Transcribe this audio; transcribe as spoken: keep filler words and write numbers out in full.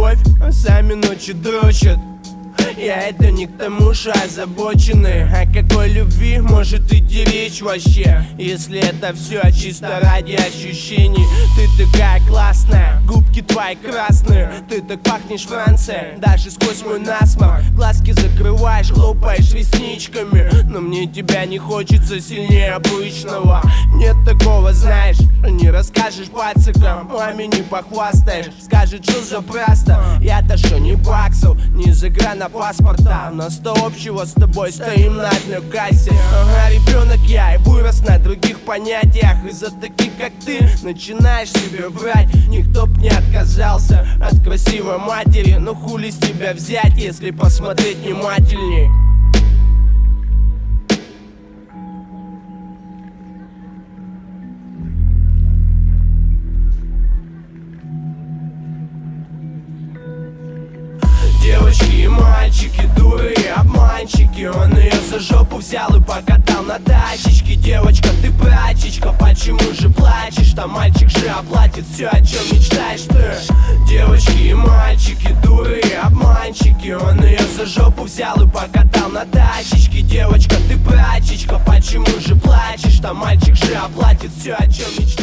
любовь, а сами ночи дрочат. Я это не к тому же озабочены. О какой любви может идти речь вообще, если это все чисто ради ощущений? Ты такая классная, губки твои красные, ты так пахнешь Францией, даже сквозь мой насморк. Глазки закрываешь, хлопаешь ресничками, но мне тебя не хочется сильнее обычного. Нет такого, знаешь, не расскажешь пацикам, маме не похвастаешь, скажет, что за просто. Я-то что не баксов, не загранопаспорта, но сто общего с тобой, стоим на одной кассе. Ага, ребенок я и вырос на других понятиях. Из-за таких как ты начинаешь себе врать. Никто б не отказался от красивой матери, но хули с тебя взять, если посмотреть внимательней? Девочки и мальчики, дуры и обманщики. Он ее за жопу взял и покатал на тачечке. Девочка, ты прачечка, почему же плачешь? Там мальчик же оплатит все, о чем мечтаешь ты. Девочки и мальчики, дуры и обманщики. Он ее за жопу взял и покатал на тачечке. Девочка, ты прачечка, почему же плачешь? Там мальчик же оплатит все, о чем мечтаешь.